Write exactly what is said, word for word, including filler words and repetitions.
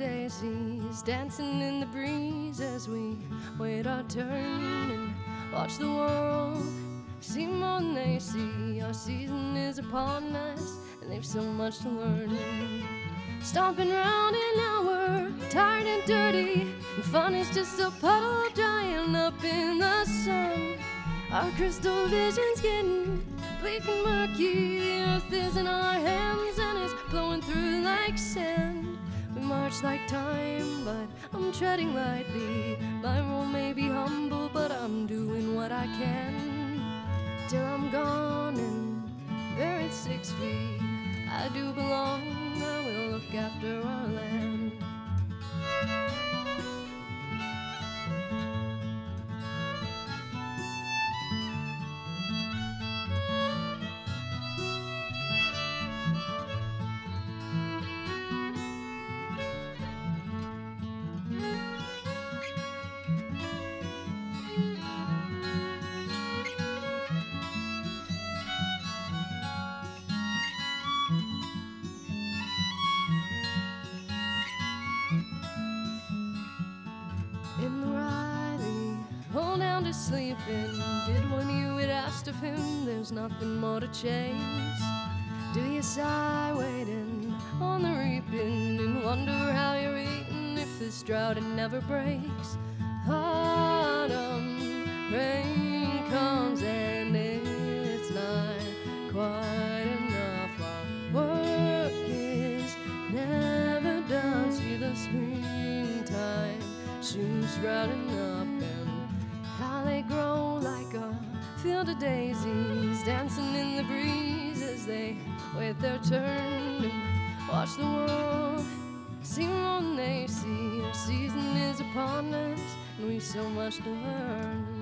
daisies dancing in the breeze as we wait our turn and watch the world see more than they see. Our season is upon us and they've so much to learn. Stomping round and now we're tired and dirty, and fun is just a puddle drying up in the sun. Our crystal vision's getting bleak and murky. The earth is in our hands and it's blowing through like sand. We march like time, but I'm treading lightly. My role may be humble, but I'm doing what I can. Till I'm gone and buried six feet, I do belong. I will look after our land. In the Riley, hold down to sleeping. Did what you had asked of him, there's nothing more to chase. Do you sigh waiting on the reaping and wonder how you're eating if this drought it never breaks? Autumn rain comes and it's not quite enough. Our work is never done. See the springtime shoots sprouting up and how they grow like a field of daisies dancing in the breeze as they wait their turn and watch the world see more than they see. Our season is upon us and we've so much to learn.